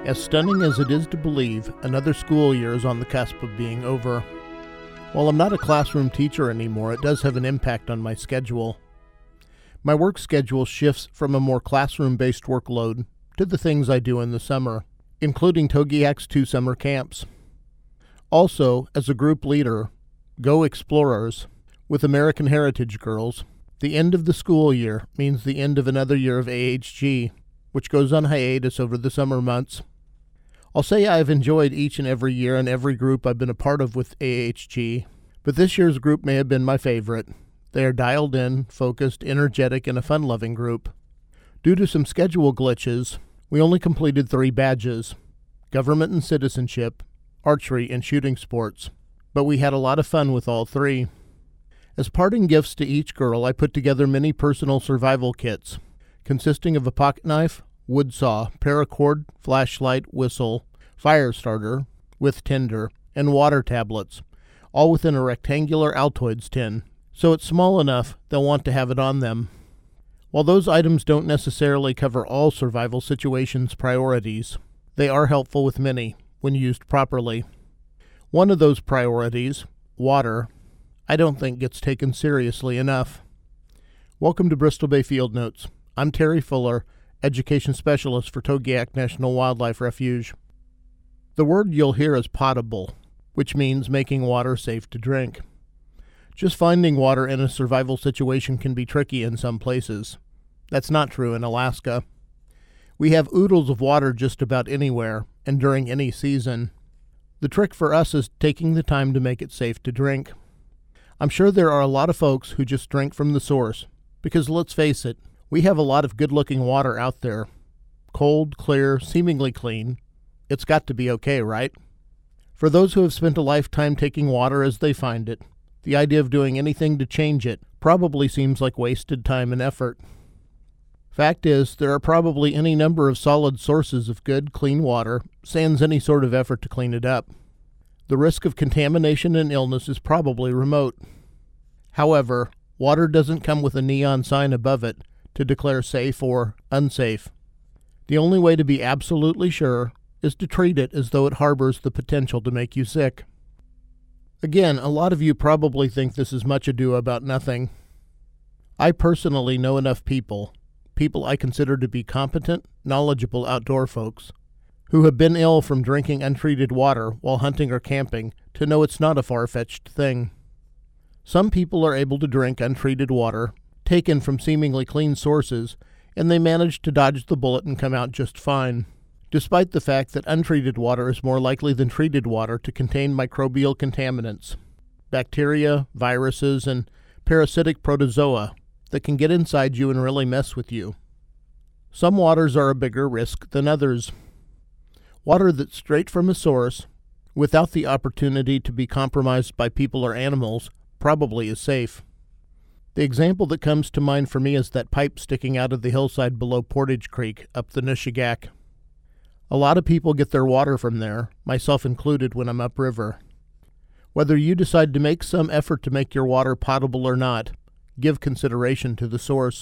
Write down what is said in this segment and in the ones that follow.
As stunning as it is to believe, another school year is on the cusp of being over. While I'm not a classroom teacher anymore, it does have an impact on my schedule. My work schedule shifts from a more classroom-based workload to the things I do in the summer, including TOGIAC's 2 summer camps. Also, as a group leader, Go Explorers, with American Heritage Girls, the end of the school year means the end of another year of AHG, which goes on hiatus over the summer months. I'll say I've enjoyed each and every year and every group I've been a part of with AHG, but this year's group may have been my favorite. They are dialed in, focused, energetic, and a fun-loving group. Due to some schedule glitches, we only completed 3 badges: government and citizenship, archery, and shooting sports, but we had a lot of fun with all 3. As parting gifts to each girl, I put together mini personal survival kits, consisting of a pocket knife, wood saw, paracord, flashlight, whistle, fire starter with tinder, and water tablets, all within a rectangular Altoids tin, so it's small enough they'll want to have it on them. While those items don't necessarily cover all survival situations' priorities, they are helpful with many, when used properly. One of those priorities, water, I don't think gets taken seriously enough. Welcome to Bristol Bay Field Notes. I'm Terry Fuller, Education Specialist for Togiak National Wildlife Refuge. The word you'll hear is potable, which means making water safe to drink. Just finding water in a survival situation can be tricky in some places. That's not true in Alaska. We have oodles of water just about anywhere, and during any season. The trick for us is taking the time to make it safe to drink. I'm sure there are a lot of folks who just drink from the source, because let's face it, we have a lot of good-looking water out there. Cold, clear, seemingly clean. It's got to be okay, right? For those who have spent a lifetime taking water as they find it, the idea of doing anything to change it probably seems like wasted time and effort. Fact is, there are probably any number of solid sources of good, clean water, sans any sort of effort to clean it up. The risk of contamination and illness is probably remote. However, water doesn't come with a neon sign above it to declare safe or unsafe. The only way to be absolutely sure is to treat it as though it harbors the potential to make you sick. Again, a lot of you probably think this is much ado about nothing. I personally know enough people I consider to be competent, knowledgeable outdoor folks, who have been ill from drinking untreated water while hunting or camping to know it's not a far-fetched thing. Some people are able to drink untreated water, taken from seemingly clean sources, and they manage to dodge the bullet and come out just fine, despite the fact that untreated water is more likely than treated water to contain microbial contaminants, bacteria, viruses, and parasitic protozoa that can get inside you and really mess with you. Some waters are a bigger risk than others. Water that's straight from a source, without the opportunity to be compromised by people or animals, probably is safe. The example that comes to mind for me is that pipe sticking out of the hillside below Portage Creek up the Nushagak. A lot of people get their water from there, myself included when I'm upriver. Whether you decide to make some effort to make your water potable or not, give consideration to the source.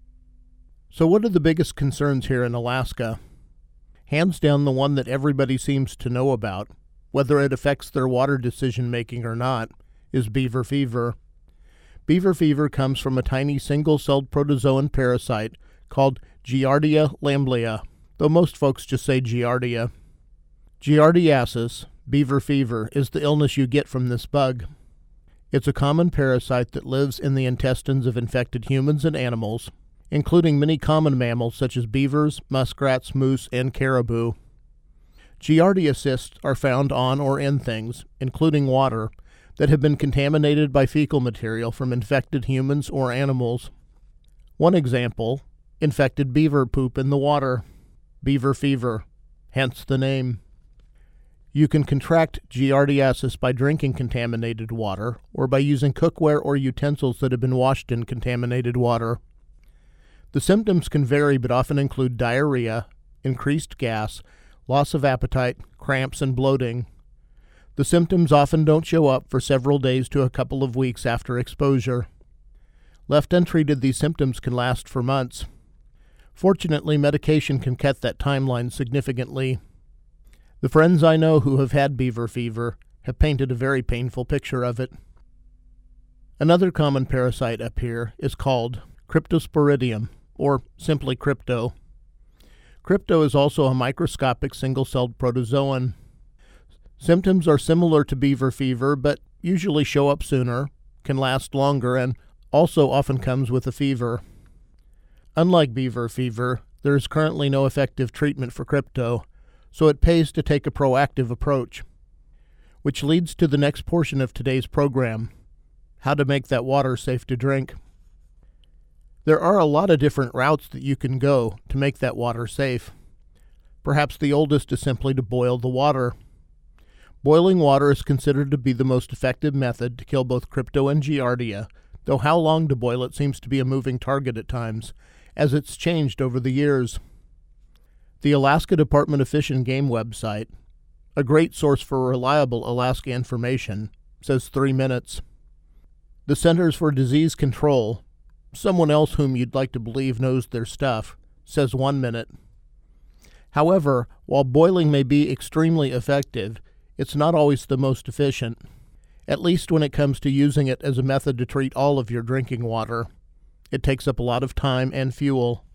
So what are the biggest concerns here in Alaska? Hands down, the one that everybody seems to know about, whether it affects their water decision-making or not, is beaver fever. Beaver fever comes from a tiny single-celled protozoan parasite called Giardia lamblia, though most folks just say Giardia. Giardiasis, beaver fever, is the illness you get from this bug. It's a common parasite that lives in the intestines of infected humans and animals, including many common mammals such as beavers, muskrats, moose, and caribou. Giardia cysts are found on or in things, including water, that have been contaminated by fecal material from infected humans or animals. One example, infected beaver poop in the water. Beaver fever, hence the name. You can contract giardiasis by drinking contaminated water or by using cookware or utensils that have been washed in contaminated water. The symptoms can vary but often include diarrhea, increased gas, loss of appetite, cramps, and bloating. The symptoms often don't show up for several days to a couple of weeks after exposure. Left untreated, these symptoms can last for months. Fortunately, medication can cut that timeline significantly. The friends I know who have had beaver fever have painted a very painful picture of it. Another common parasite up here is called Cryptosporidium, or simply crypto. Crypto is also a microscopic single-celled protozoan. Symptoms are similar to beaver fever, but usually show up sooner, can last longer, and also often comes with a fever. Unlike beaver fever, there is currently no effective treatment for crypto, so it pays to take a proactive approach. Which leads to the next portion of today's program: how to make that water safe to drink. There are a lot of different routes that you can go to make that water safe. Perhaps the oldest is simply to boil the water. Boiling water is considered to be the most effective method to kill both crypto and giardia, though how long to boil it seems to be a moving target at times, as it's changed over the years. The Alaska Department of Fish and Game website, a great source for reliable Alaska information, says 3 minutes. The Centers for Disease Control, someone else whom you'd like to believe knows their stuff, says 1 minute. However, while boiling may be extremely effective, it's not always the most efficient, at least when it comes to using it as a method to treat all of your drinking water. It takes up a lot of time and fuel.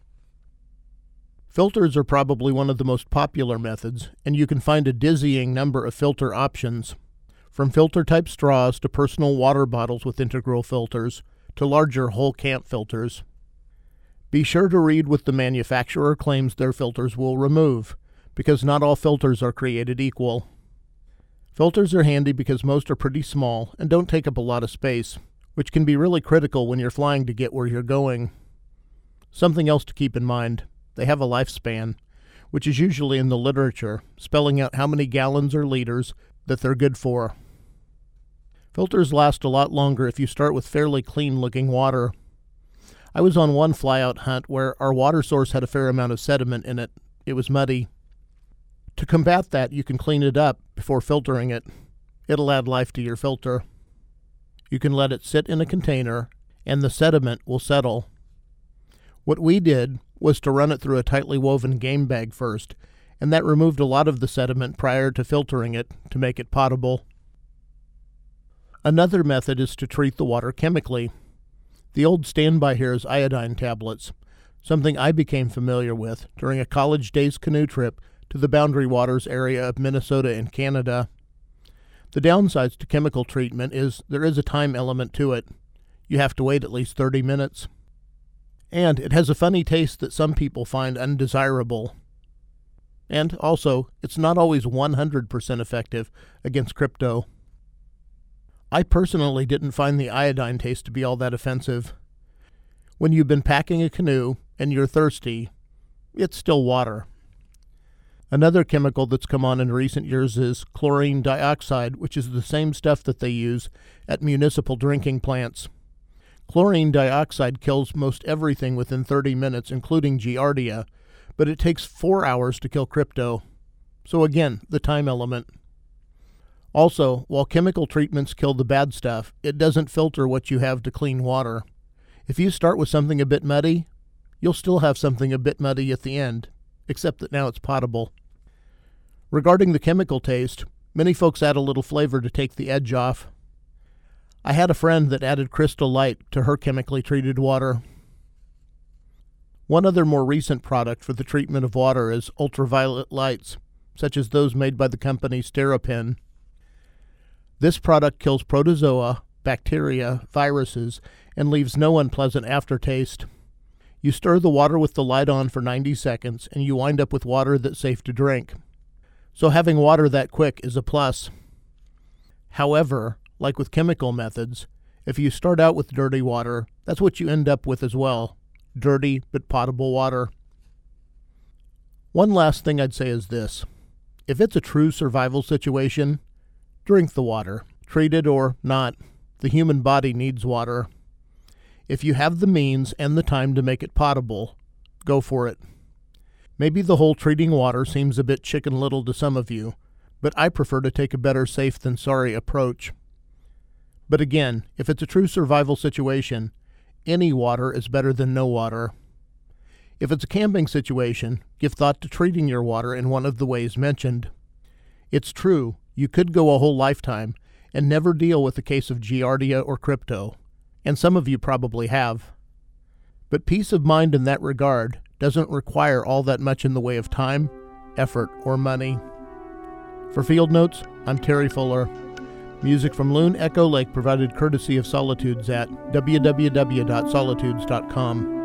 Filters are probably one of the most popular methods, and you can find a dizzying number of filter options, from filter-type straws to personal water bottles with integral filters, to larger whole camp filters. Be sure to read what the manufacturer claims their filters will remove, because not all filters are created equal. Filters are handy because most are pretty small and don't take up a lot of space, which can be really critical when you're flying to get where you're going. Something else to keep in mind: they have a lifespan, which is usually in the literature, spelling out how many gallons or liters that they're good for. Filters last a lot longer if you start with fairly clean-looking water. I was on one fly-out hunt where our water source had a fair amount of sediment in it. It was muddy. To combat that, you can clean it up before filtering it. It'll add life to your filter. You can let it sit in a container, and the sediment will settle. What we did was to run it through a tightly woven game bag first, and that removed a lot of the sediment prior to filtering it to make it potable. Another method is to treat the water chemically. The old standby here is iodine tablets, something I became familiar with during a college days canoe trip to the Boundary Waters area of Minnesota and Canada. The downsides to chemical treatment is there is a time element to it. You have to wait at least 30 minutes. And it has a funny taste that some people find undesirable. And also, it's not always 100% effective against crypto. I personally didn't find the iodine taste to be all that offensive. When you've been packing a canoe and you're thirsty, it's still water. Another chemical that's come on in recent years is chlorine dioxide, which is the same stuff that they use at municipal drinking plants. Chlorine dioxide kills most everything within 30 minutes, including giardia, but it takes 4 hours to kill crypto. So again, the time element. Also, while chemical treatments kill the bad stuff, it doesn't filter what you have to clean water. If you start with something a bit muddy, you'll still have something a bit muddy at the end, except that now it's potable. Regarding the chemical taste, many folks add a little flavor to take the edge off. I had a friend that added Crystal Light to her chemically treated water. One other more recent product for the treatment of water is ultraviolet lights, such as those made by the company Steripen. This product kills protozoa, bacteria, viruses, and leaves no unpleasant aftertaste. You stir the water with the light on for 90 seconds, and you wind up with water that's safe to drink. So having water that quick is a plus. However, like with chemical methods, if you start out with dirty water, that's what you end up with as well. Dirty but potable water. One last thing I'd say is this. If it's a true survival situation, drink the water. Treated or not, the human body needs water. If you have the means and the time to make it potable, go for it. Maybe the whole treating water seems a bit Chicken Little to some of you, but I prefer to take a better safe than sorry approach. But again, if it's a true survival situation, any water is better than no water. If it's a camping situation, give thought to treating your water in one of the ways mentioned. It's true, you could go a whole lifetime and never deal with a case of Giardia or crypto, and some of you probably have. But peace of mind in that regard doesn't require all that much in the way of time, effort, or money. For Field Notes, I'm Terry Fuller. Music from Loon Echo Lake provided courtesy of Solitudes at www.solitudes.com.